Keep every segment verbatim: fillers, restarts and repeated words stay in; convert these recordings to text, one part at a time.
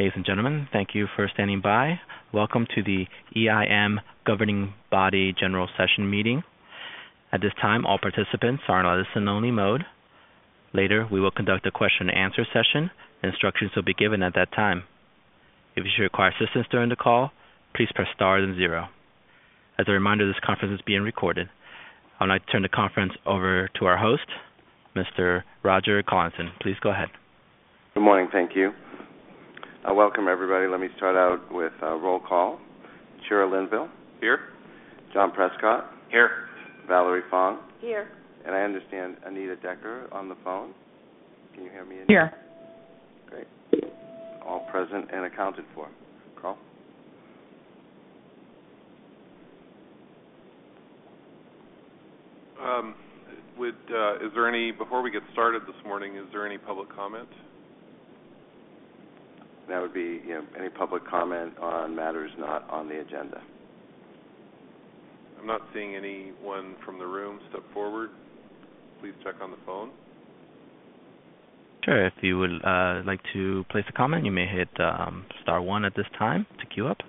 Ladies and gentlemen, thank you for standing by. Welcome to the E I M Governing Body General Session meeting. At this time, all participants are in a listen-only mode. Later, we will conduct a question and answer session. Instructions will be given at that time. If you should require assistance during the call, please press star then zero. As a reminder, this conference is being recorded. I would like to turn the conference over to our host, Mister Roger Collinson. Please go ahead. Good morning. Thank you. Uh, welcome, everybody. Let me start out with a roll call. Shira Linville. Here. John Prescott. Here. Valerie Fong. Here. And I understand Anita Decker on the phone. Can you hear me, Anita? Here. Great. All present and accounted for. Carl? Um, would, uh, is there any, before we get started this morning, is there any public comment? That would be, you know, any public comment on matters not on the agenda. I'm not seeing anyone from the room step forward. Please check on the phone. Sure. If you would uh, like to place a comment, you may hit um, star one at this time to queue up.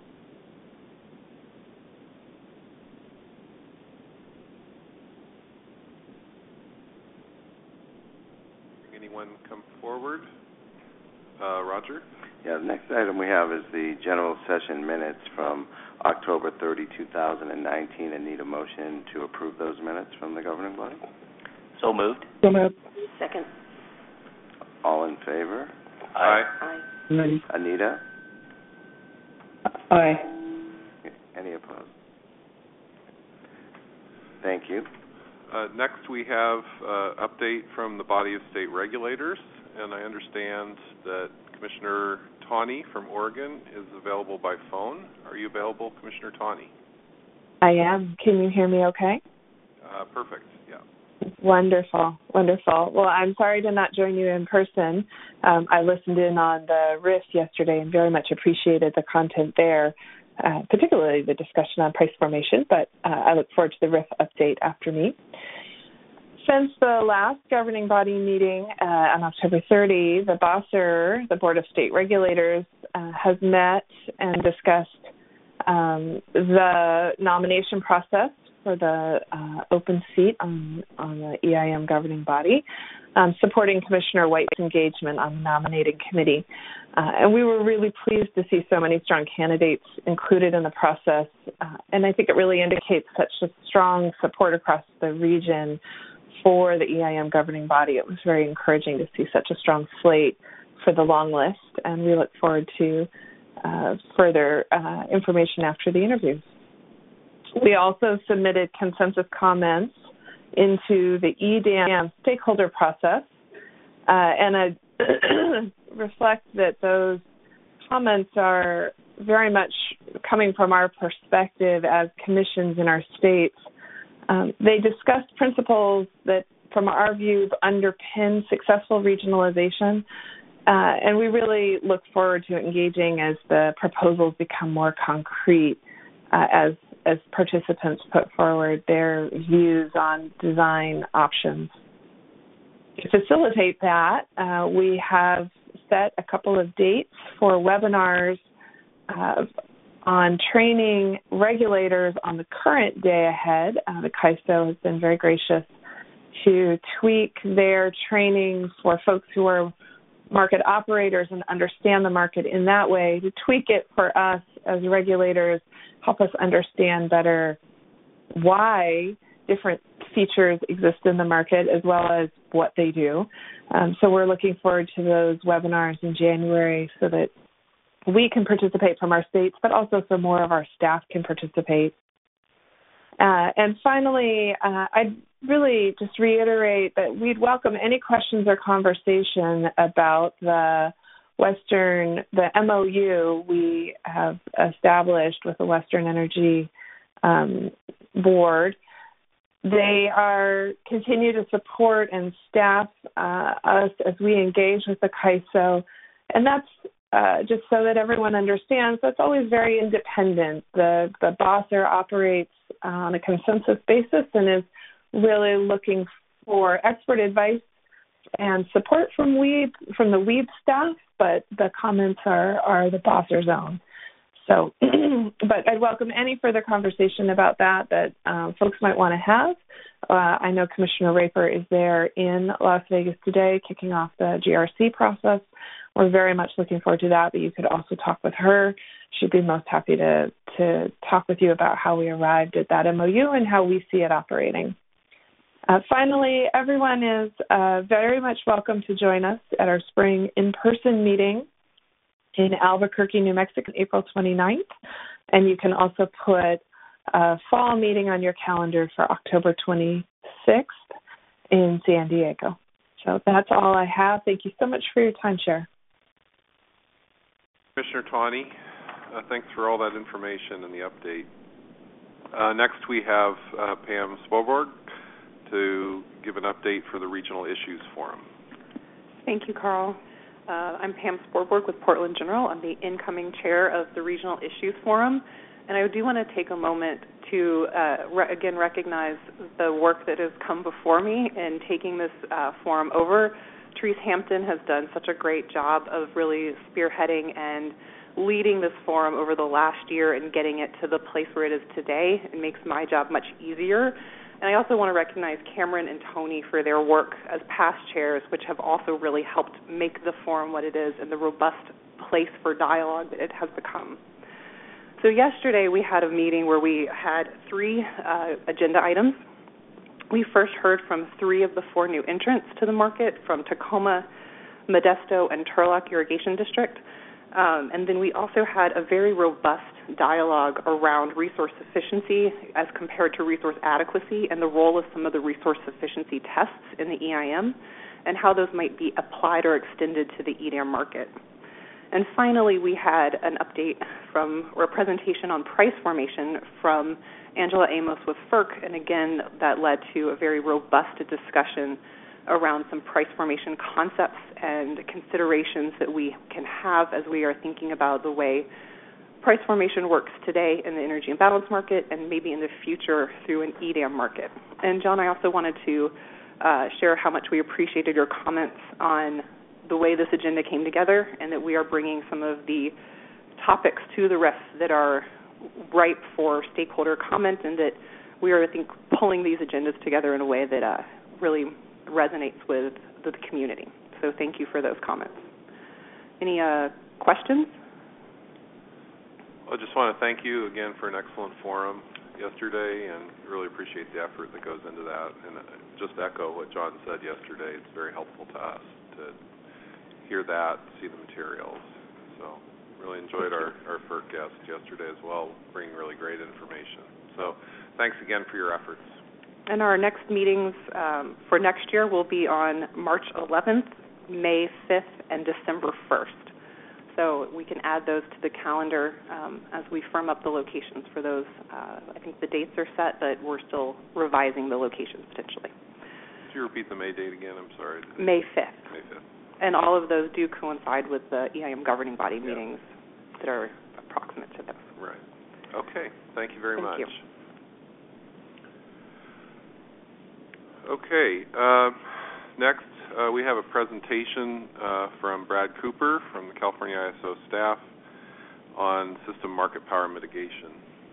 Anyone come forward? Uh, Roger? Yeah, the next item we have is the general session minutes from October thirtieth, two thousand nineteen, and need a motion to approve those minutes from the governing body. So moved. So moved. Second. All in favor? Aye. Aye. Anita? Aye. Any opposed? Thank you. Uh, next, we have uh, update from the body of state regulators, and I understand that Commissioner Tawney from Oregon is available by phone. Are you available, Commissioner Tawney? I am. Can you hear me okay? Uh, perfect, yeah. Wonderful, wonderful. Well, I'm sorry to not join you in person. Um, I listened in on the R I F yesterday and very much appreciated the content there, uh, particularly the discussion on price formation, but uh, I look forward to the R I F update after me. Since the last governing body meeting uh, on October thirtieth, the B O S R, the Board of State Regulators, uh, has met and discussed um, the nomination process for the uh, open seat on, on the E I M governing body, um, supporting Commissioner White's engagement on the nominating committee. Uh, and we were really pleased to see so many strong candidates included in the process. Uh, and I think it really indicates such a strong support across the region for the E I M governing body. It was very encouraging to see such a strong slate for the long list, and we look forward to uh, further uh, information after the interviews. We also submitted consensus comments into the E D A M stakeholder process, uh, and I reflect that those comments are very much coming from our perspective as commissions in our states. Um, they discussed principles that, from our view, underpin successful regionalization, uh, and we really look forward to engaging as the proposals become more concrete uh, as as participants put forward their views on design options. To facilitate that, uh, we have set a couple of dates for webinars uh, on training regulators on the current day ahead. Uh, the C I S O has been very gracious to tweak their training for folks who are market operators and understand the market in that way, to tweak it for us as regulators, help us understand better why different features exist in the market as well as what they do. Um, so we're looking forward to those webinars in January so that we can participate from our states, but also so more of our staff can participate. Uh, and finally, uh, I'd really just reiterate that we'd welcome any questions or conversation about the Western, the M O U we have established with the Western Energy um, Board. They are continue to support and staff uh, us as we engage with the C I S O, and that's uh, just so that everyone understands that's always very independent. The the B O S R operates on a consensus basis and is really looking for expert advice and support from WEEB, from the WEEB staff, but the comments are, are the Bosser's own. So, but I'd welcome any further conversation about that that um, folks might want to have. Uh, I know Commissioner Raper is there in Las Vegas today, kicking off the G R C process. We're very much looking forward to that, but you could also talk with her. She'd be most happy to, to talk with you about how we arrived at that M O U and how we see it operating. Uh, finally, everyone is uh, very much welcome to join us at our spring in-person meeting in Albuquerque, New Mexico, April twenty-ninth. And you can also put a fall meeting on your calendar for October twenty-sixth in San Diego. So that's all I have. Thank you so much for your time, Chair. Commissioner Tawney, uh, thanks for all that information and the update. Uh, next we have uh, Pam Spoborg to give an update for the Regional Issues Forum. Thank you, Carl. Uh, I'm Pam Spoborg with Portland General. I'm the incoming chair of the Regional Issues Forum, and I do want to take a moment to, uh, re- again, recognize the work that has come before me in taking this uh, forum over. Therese Hampton has done such a great job of really spearheading and leading this forum over the last year and getting it to the place where it is today. It makes my job much easier. And I also want to recognize Cameron and Tony for their work as past chairs, which have also really helped make the forum what it is and the robust place for dialogue that it has become. So yesterday we had a meeting where we had three uh, agenda items. We first heard from three of the four new entrants to the market, from Tacoma, Modesto, and Turlock Irrigation District. Um, and then we also had a very robust dialogue around resource efficiency as compared to resource adequacy and the role of some of the resource efficiency tests in the E I M and how those might be applied or extended to the E D A M market. And finally, we had an update from, or a presentation on price formation from Angela Amos with F E R C, and again, that led to a very robust discussion around some price formation concepts and considerations that we can have as we are thinking about the way price formation works today in the energy imbalance market and maybe in the future through an E D A M market. And John, I also wanted to uh, share how much we appreciated your comments on the way this agenda came together and that we are bringing some of the topics to the rest that are ripe for stakeholder comment and that we are, I think, pulling these agendas together in a way that uh, really resonates with the community. So thank you for those comments. Any uh, questions? I just want to thank you again for an excellent forum yesterday and really appreciate the effort that goes into that. And just echo what John said yesterday. It's very helpful to us to hear that, see the materials. So really enjoyed our, our F E R C guest yesterday as well, bringing really great information. So thanks again for your efforts. And our next meetings um, for next year will be on March eleventh, May fifth, and December first. So we can add those to the calendar um, as we firm up the locations for those. Uh, I think the dates are set, but we're still revising the locations potentially. Could you repeat the May date again? I'm sorry. May fifth. May fifth. And all of those do coincide with the E I M governing body yeah. meetings that are approximate to those. Right. Okay. Thank you very Thank much. You. Okay. Uh, next, uh, we have a presentation uh, from Brad Cooper from the California I S O staff on system market power mitigation.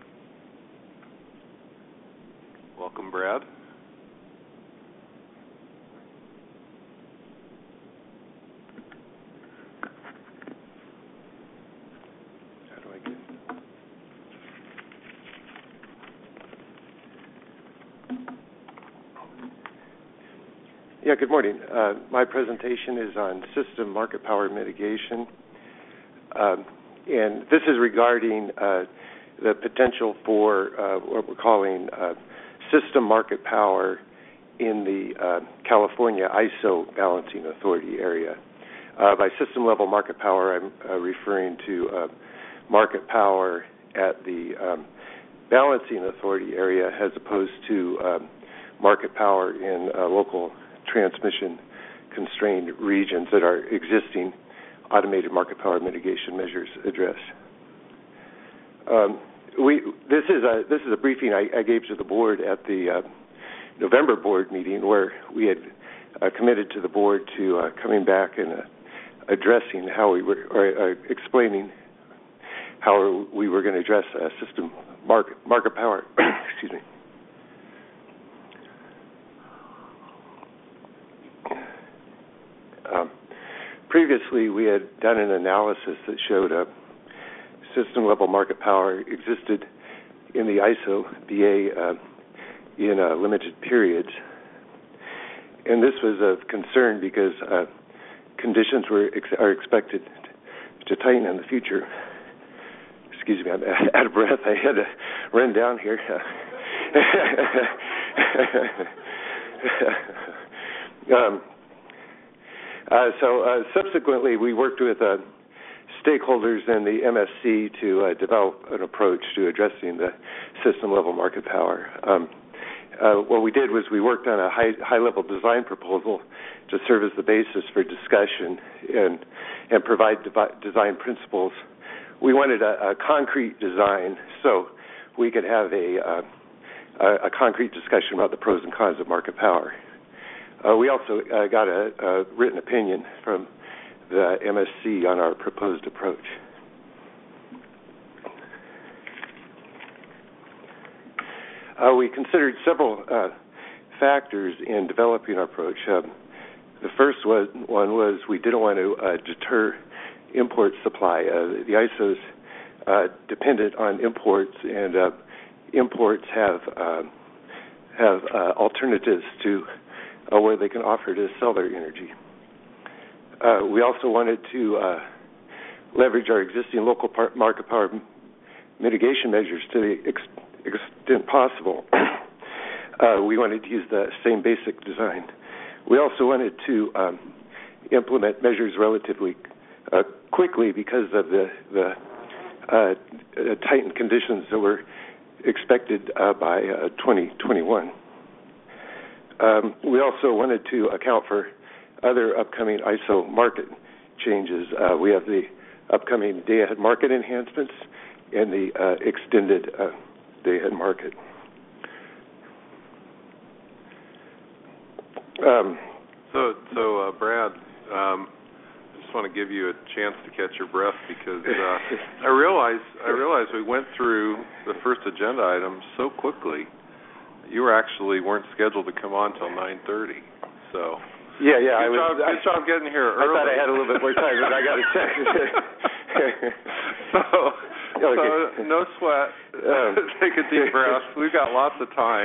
Welcome, Brad. How do I get Yeah, good morning. Uh, my presentation is on system market power mitigation, um, and this is regarding uh, the potential for uh, what we're calling uh, system market power in the uh, California I S O Balancing Authority area. Uh, by system level market power, I'm uh, referring to uh, market power at the um, Balancing Authority area as opposed to um, market power in uh, local transmission constrained regions that our existing automated market power mitigation measures address. Um, we this is a this is a briefing I, I gave to the board at the uh, November board meeting where we had uh, committed to the board to uh, coming back and uh, addressing how we were, or uh, explaining how we were going to address uh, system market, market power. Excuse me. Um, previously, we had done an analysis that showed uh, system-level market power existed in the I S O B A uh, in uh, limited periods. And this was of concern because uh, conditions were ex- are expected to tighten in the future. Excuse me, I'm out of breath. I had to run down here. um, uh, so uh, subsequently, we worked with uh, stakeholders in the M S C to uh, develop an approach to addressing the system-level market power. Um, uh, what we did was we worked on a high, high-level design proposal to serve as the basis for discussion and and provide devi- design principles. We wanted a, a concrete design so we could have a, uh, a, a concrete discussion about the pros and cons of market power. Uh, we also uh, got a, a written opinion from the M S C on our proposed approach. Uh, we considered several uh, factors in developing our approach. Um, the first was, one was we didn't want to uh, deter import supply. Uh, the I S O's uh, dependent on imports, and uh, imports have uh, have uh, alternatives to uh, where they can offer to sell their energy. Uh, we also wanted to uh, leverage our existing local par- market power m- mitigation measures to the ex- extent possible. uh, we wanted to use the same basic design. We also wanted to um, implement measures relatively uh, quickly because of the, the uh, tightened conditions that were expected uh, by uh, twenty twenty-one. Um, we also wanted to account for other upcoming I S O market changes. Uh, we have the upcoming day-ahead market enhancements and the uh, extended uh, day-ahead market. Um, so, so uh, Brad, um, I just want to give you a chance to catch your breath because uh, I realize I realize we went through the first agenda item so quickly. You were actually weren't scheduled to come on till nine thirty, so. Yeah, yeah. Good I was, job, I, good job getting here early. I thought I had a little bit more time, but I got to check. so, okay. so, no sweat. Um, Take a deep breath. We've got lots of time.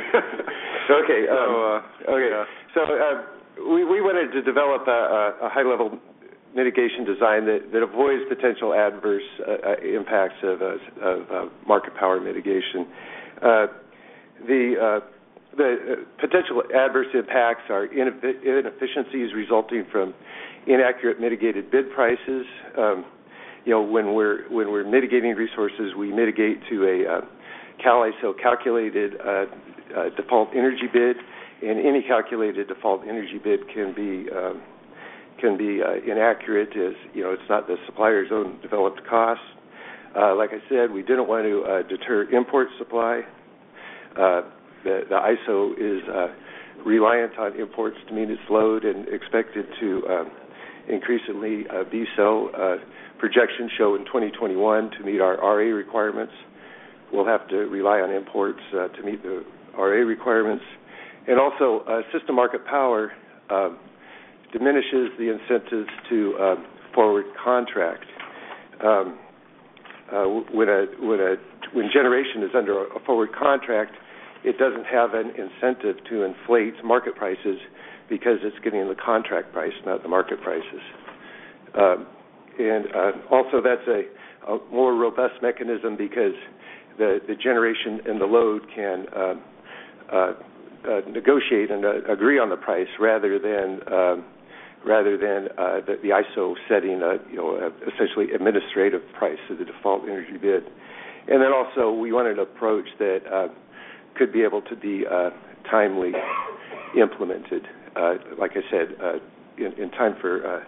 okay. So, um, uh, okay. Yeah. So uh, we, we wanted to develop a, a high-level mitigation design that, that avoids potential adverse uh, impacts of, uh, of uh, market power mitigation. Uh, the uh, The uh, potential adverse impacts are ineff- inefficiencies resulting from inaccurate mitigated bid prices. Um, you know, when we're when we're mitigating resources, we mitigate to a uh, Cal I S O calculated uh, uh, default energy bid, and any calculated default energy bid can be um, can be uh, inaccurate, as you know, it's not the supplier's own developed cost. Uh, like I said, we didn't want to uh, deter import supply. Uh, The, the I S O is uh, reliant on imports to meet its load and expected to um, increasingly uh, be so. Uh, projections show in twenty twenty-one to meet our R A requirements, we'll have to rely on imports uh, to meet the R A requirements. And also, uh, system market power uh, diminishes the incentives to uh, forward contract. Um, uh, when, a, when, a, when generation is under a forward contract, it doesn't have an incentive to inflate market prices because it's getting the contract price, not the market prices. Um, and uh, also that's a, a more robust mechanism because the, the generation and the load can uh, uh, uh, negotiate and uh, agree on the price rather than um, rather than uh, the, the I S O setting a, you know, a essentially administrative price of the default energy bid. And then also we wanted an approach that uh, could be able to be uh, timely implemented, uh, like I said, uh, in, in time for uh,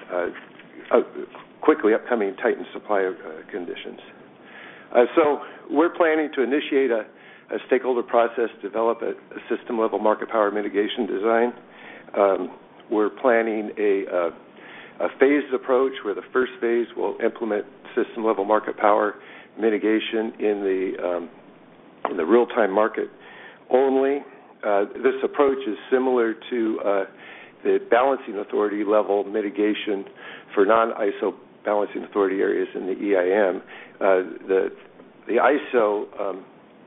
uh, uh, quickly upcoming tightened supply uh, conditions. Uh, so we're planning to initiate a, a stakeholder process, develop a, a system-level market power mitigation design. Um, we're planning a, uh, a phased approach where the first phase will implement system-level market power mitigation in the um, in the real-time market only. Uh, this approach is similar to uh, the balancing authority level mitigation for non-I S O balancing authority areas in the E I M. Uh, the the I S O um,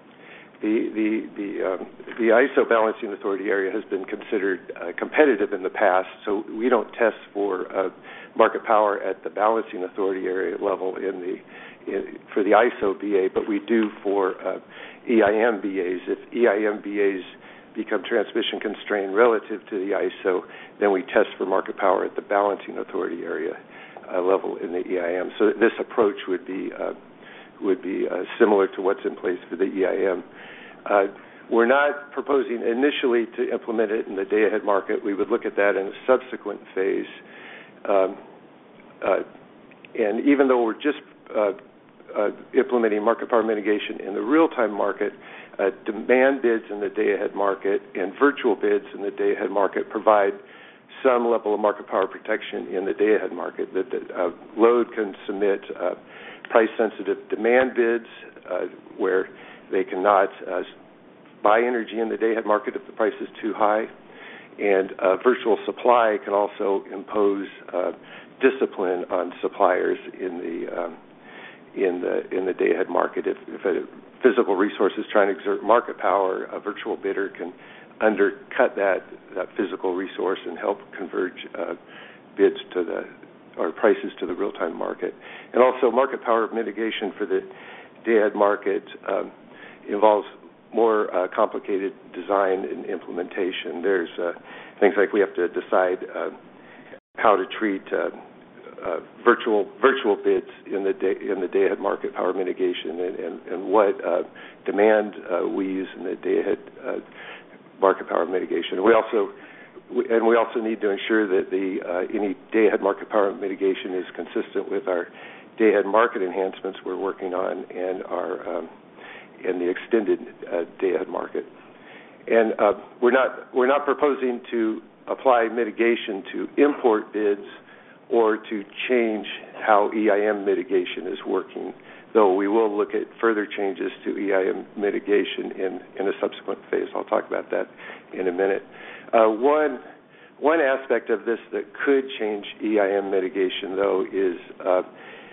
the the the, um, the I S O balancing authority area has been considered uh, competitive in the past, so we don't test for uh, market power at the balancing authority area level in the in, for the I S O B A, but we do for uh, E I M B As. If E I M B As become transmission constrained relative to the I S O, then we test for market power at the balancing authority area uh, level in the E I M. So this approach would be uh, would be uh, similar to what's in place for the E I M. Uh, we're not proposing initially to implement it in the day-ahead market. We would look at that in a subsequent phase. Um, uh, and even though we're just uh, uh, implementing market power mitigation in the real-time market, uh, demand bids in the day-ahead market and virtual bids in the day-ahead market provide some level of market power protection in the day-ahead market. That the uh, load can submit uh, price-sensitive demand bids uh, where they cannot uh, buy energy in the day-ahead market if the price is too high, and uh, virtual supply can also impose uh, discipline on suppliers in the um, in the in the day-ahead market. If, if a physical resource is trying to exert market power, a virtual bidder can undercut that that physical resource and help converge uh, bids to the or prices to the real-time market. And also, market power mitigation for the day-ahead market um, involves more uh, complicated design and implementation. There's uh, things like we have to decide uh, how to treat uh, uh, virtual virtual bids in the day in the day-ahead market power mitigation, and, and, and what uh, demand uh, we use in the day-ahead uh, market power mitigation. We also we, and we also need to ensure that the uh, any day-ahead market power mitigation is consistent with our day-ahead market enhancements we're working on and our um, in the extended uh, day-ahead market. And uh, we're not we're not proposing to apply mitigation to import bids or to change how E I M mitigation is working, though we will look at further changes to E I M mitigation in, in a subsequent phase. I'll talk about that in a minute. Uh, one one aspect of this that could change E I M mitigation, though, is uh,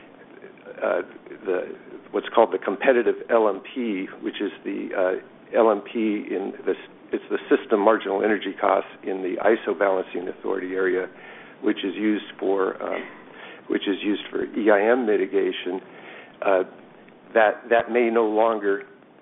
uh, the what's called the competitive L M P, which is the uh, L M P in the it's the system marginal energy costs in the I S O balancing authority area, which is used for um, which is used for E I M mitigation. Uh, that that may no longer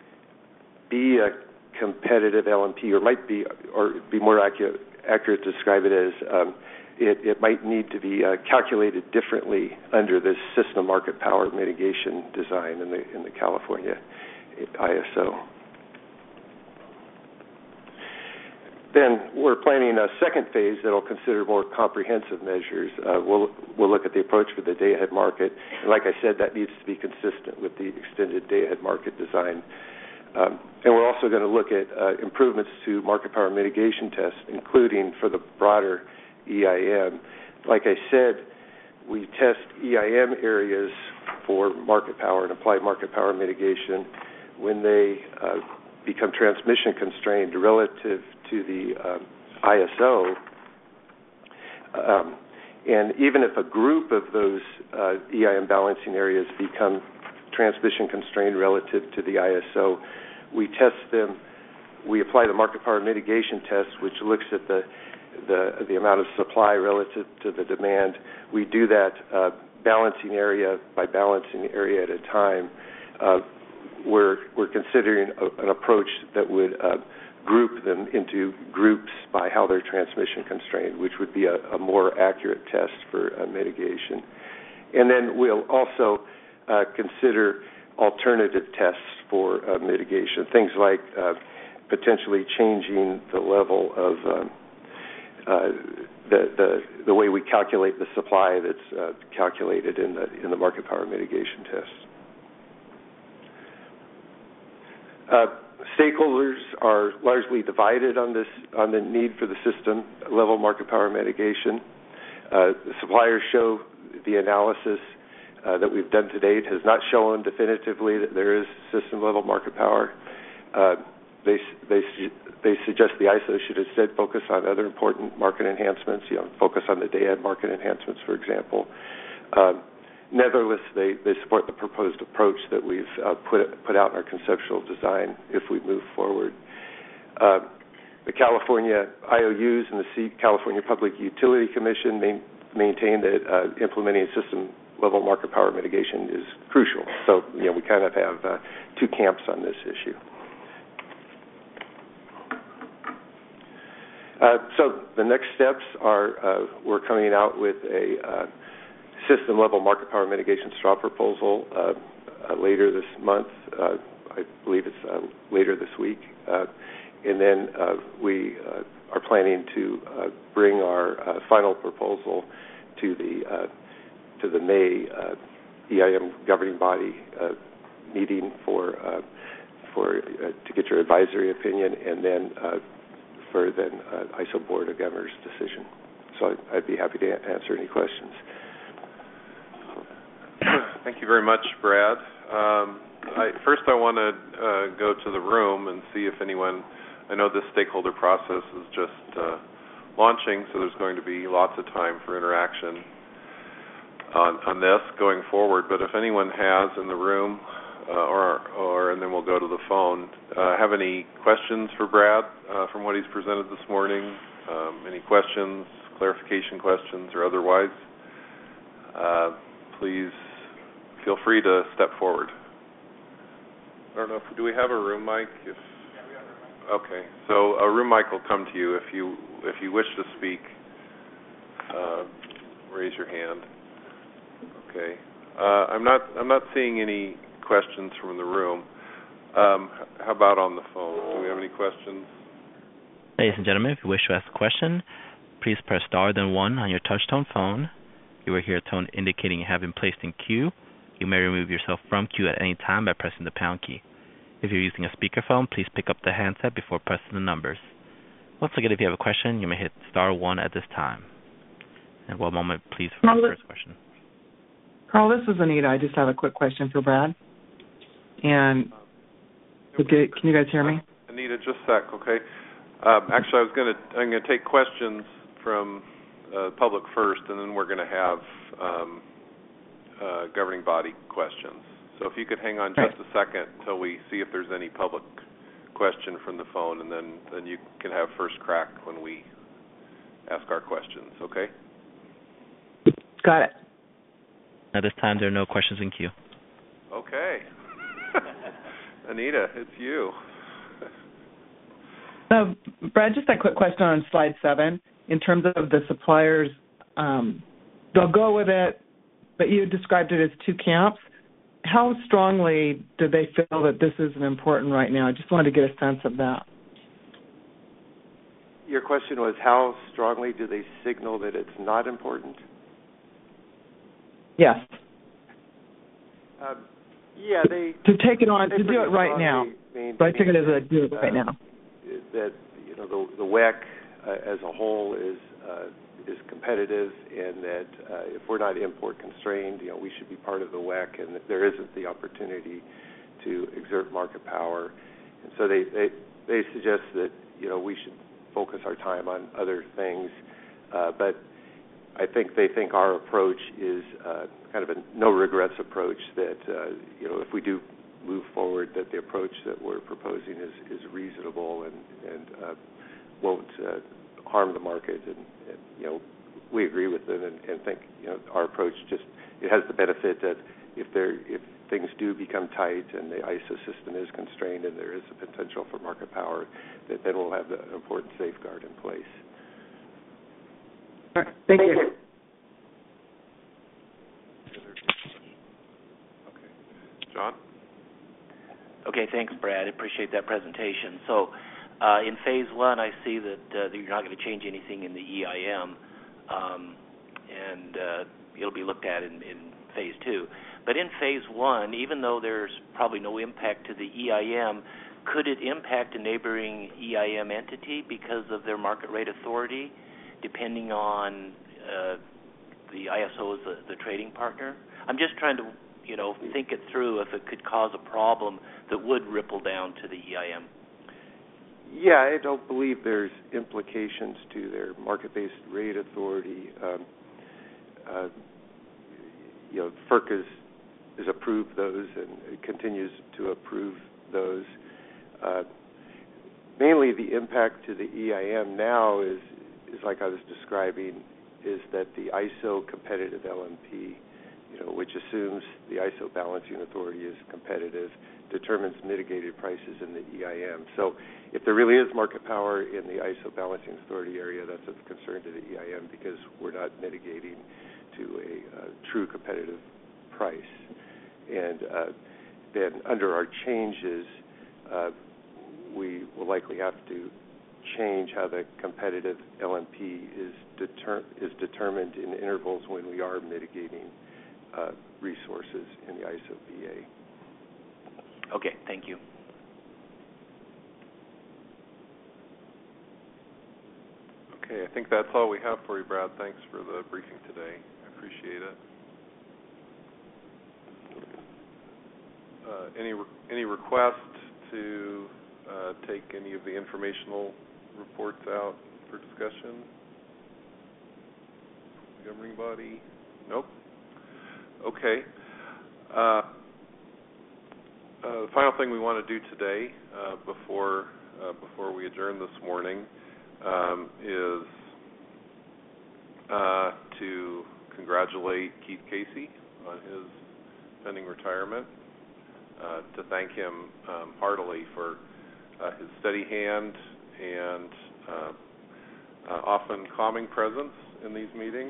be a competitive L M P, or might be, or be more accurate accurate to describe it as um, it, it might need to be uh, calculated differently under this system market power mitigation design in the in the California I S O. Then we're planning a second phase that will consider more comprehensive measures. Uh, we'll we'll look at the approach for the day-ahead market, and like I said, that needs to be consistent with the extended day-ahead market design. Um, and we're also going to look at uh, improvements to market power mitigation tests, including for the broader E I M. Like I said, we test E I M areas for market power and apply market power mitigation when they uh, become transmission constrained relative to the um, I S O. Um, and even if a group of those uh, E I M balancing areas become transmission constrained relative to the I S O, we test them, we apply the market power mitigation test, which looks at the the, the amount of supply relative to the demand. We do that uh, balancing area by balancing area at a time. Uh, we're, we're considering a, an approach that would uh, group them into groups by how they're transmission constrained, which would be a, a more accurate test for uh, mitigation. And then we'll also uh, consider alternative tests for uh, mitigation, things like uh, potentially changing the level of um, uh, the, the the way we calculate the supply that's uh, calculated in the in the market power mitigation test. Uh, stakeholders are largely divided on this, on the need for the system-level market power mitigation. Uh, the suppliers show the analysis uh, that we've done to date has not shown definitively that there is system-level market power. Uh, they they they suggest the I S O should instead focus on other important market enhancements. You know, focus on the day-ahead market enhancements, for example. Um, Nevertheless, they, they support the proposed approach that we've uh, put put out in our conceptual design if we move forward. Uh, the California I O Us and the C- California Public Utility Commission main, maintain that uh, implementing system-level market power mitigation is crucial. So, you know, we kind of have uh, two camps on this issue. Uh, so the next steps are uh, we're coming out with a uh, system-level market power mitigation straw proposal uh, uh, later this month. Uh, I believe it's uh, later this week. Uh, and then uh, we uh, are planning to uh, bring our uh, final proposal to the uh, to the May uh, E I M governing body uh, meeting for uh, for uh, to get your advisory opinion, and then uh, for then uh, I S O Board of Governors decision. So I'd, I'd be happy to a- answer any questions. Thank you very much, Brad. Um, I, first, I want to uh, go to the room and see if anyone, I know this stakeholder process is just uh, launching, so there's going to be lots of time for interaction on, on this going forward, but if anyone has in the room, uh, or, or, and then we'll go to the phone, uh, have any questions for Brad uh, from what he's presented this morning? Um, any questions, clarification questions, or otherwise? Uh, please feel free to step forward. I don't know if, do we have a room mic? If, yeah, we have a room mic. Okay, so a room mic will come to you if you if you wish to speak. Uh, raise your hand. Okay. Uh, I'm not I'm not seeing any questions from the room. Um, how about on the phone? Do we have any questions? Ladies and gentlemen, if you wish to ask a question, please press star then one on your touch-tone phone. You will hear a tone indicating you have been placed in queue. You may remove yourself from queue at any time by pressing the pound key. If you're using a speakerphone, please pick up the handset before pressing the numbers. Once again, if you have a question, you may hit star one at this time. And one moment, please, for the first question. Carl, this is Anita. I just have a quick question for Brad. And okay, can you guys hear me? Anita, just a sec, okay? Um, actually, I was going to I'm going to take questions from uh, public first, and then we're going to have um, uh, governing body questions. So if you could hang on just a second until we see if there's any public question from the phone, and then, then you can have first crack when we ask our questions, okay? Got it. At this time, there are no questions in queue. Okay. Anita, it's you. Uh, Brad, just a quick question on slide seven. In terms of the suppliers, um, they'll go with it, but you described it as two camps. How strongly do they feel that this isn't important right now? I just wanted to get a sense of that. Your question was how strongly do they signal that it's not important? Yes. Um, yeah, they... To take it on, to do it right now. Maintain, so I take it as a do it right uh, now. That, you know, the, the W E C uh, as a whole is uh, is competitive, and that uh, if we're not import constrained, you know, we should be part of the W E C, and that there isn't the opportunity to exert market power. And so they, they, they suggest that, you know, we should focus our time on other things, uh, but I think they think our approach is uh, kind of a no-regrets approach, that, uh, you know, if we do move forward, that the approach that we're proposing is, is reasonable and, and uh, won't uh, harm the market. And, and, you know, we agree with them and, and think, you know, our approach just, it has the benefit that if there, if things do become tight and the I S O system is constrained and there is a potential for market power, that then we'll have the important safeguard in place. All right. Thank, Thank you. you. Okay. John? Okay, thanks, Brad. I appreciate that presentation. So uh, in phase one, I see that, uh, that you're not going to change anything in the E I M, um, and uh, it'll be looked at in, in phase two. But in phase one, even though there's probably no impact to the E I M, could it impact a neighboring E I M entity because of their market rate authority, depending on uh, the I S O as the, the trading partner? I'm just trying to, you know, think it through if it could cause a problem that would ripple down to the E I M. Yeah, I don't believe there's implications to their market-based rate authority. Um, uh, you know, FERC has, has approved those and it continues to approve those. Uh, mainly the impact to the E I M now is, is like I was describing, is that the I S O competitive L M P, you know, which assumes the I S O balancing authority is competitive, determines mitigated prices in the E I M. So if there really is market power in the I S O balancing authority area, that's of concern to the E I M because we're not mitigating to a uh, true competitive price. And uh, then under our changes, uh, we will likely have to change how the competitive L M P is, deter- is determined in intervals when we are mitigating uh, resources in the I S O B A. Okay, thank you. Okay, I think that's all we have for you, Brad. Thanks for the briefing today. I appreciate it. Uh, any re- any request to uh, take any of the informational reports out for discussion? Governing body? Nope. Okay. Uh, uh, the final thing we want to do today, uh, before uh, before we adjourn this morning, um, is uh, to congratulate Keith Casey on his pending retirement. Uh, to thank him um, heartily for uh, his steady hand and uh, uh, often calming presence in these meetings.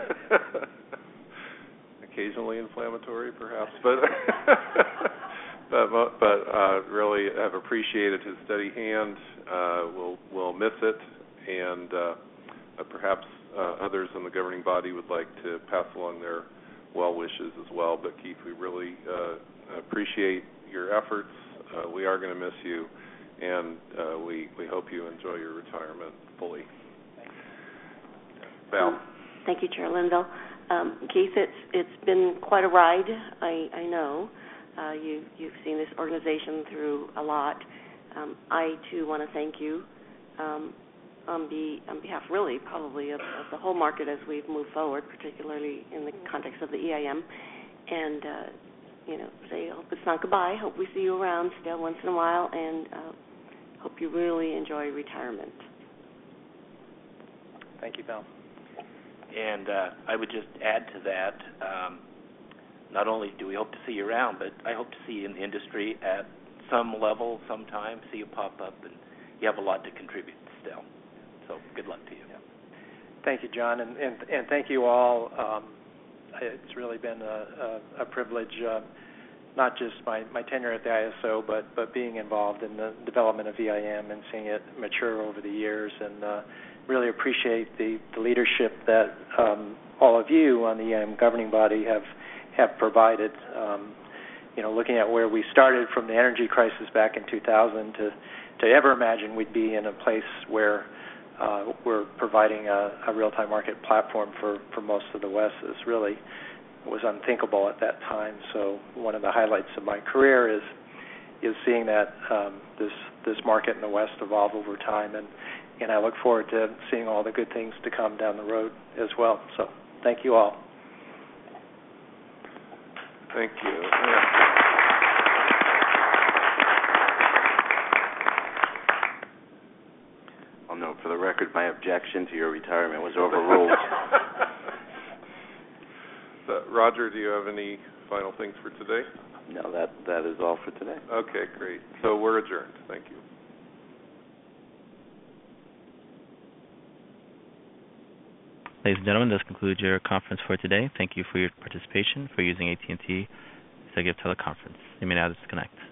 Occasionally inflammatory, perhaps, but but but uh, really have appreciated his steady hand. Uh, we'll we'll miss it, and uh, uh, perhaps uh, others in the governing body would like to pass along their well wishes as well. But Keith, we really uh, appreciate your efforts. Uh, we are going to miss you, and uh, we we hope you enjoy your retirement fully. Val. Thank you, Chair Linville. Um, Keith, it's it's been quite a ride. I, I know uh, you you've seen this organization through a lot. Um, I too want to thank you um, on be on behalf, really, probably of, of the whole market as we've moved forward, particularly in the context of the E I M, and uh, you know, say hope it's not goodbye. Hope we see you around still once in a while, and uh, hope you really enjoy retirement. Thank you, Val. And uh, I would just add to that, um, not only do we hope to see you around, but I hope to see you in the industry at some level sometime, see you pop up, and you have a lot to contribute still. So good luck to you. Yeah. Thank you, John, and, and, and thank you all. Um, it's really been a, a, a privilege, uh, not just my, my tenure at the I S O, but, but being involved in the development of E I M and seeing it mature over the years, and uh, really appreciate the, the leadership that um, all of you on the E I M governing body have have provided. Um, you know, looking at where we started from the energy crisis back in two thousand to to ever imagine we'd be in a place where uh, we're providing a, a real-time market platform for, for most of the West is really was unthinkable at that time. So one of the highlights of my career is is seeing that um, this this market in the West evolve over time, and and I look forward to seeing all the good things to come down the road as well. So thank you all. Thank you. I'll note for the record, my objection to your retirement was overruled. So, Roger, do you have any final things for today? No, that that is all for today. Okay, great. So we're adjourned. Thank you. Ladies and gentlemen, this concludes your conference for today. Thank you for your participation, for using A T and T Executive Teleconference. You may now disconnect.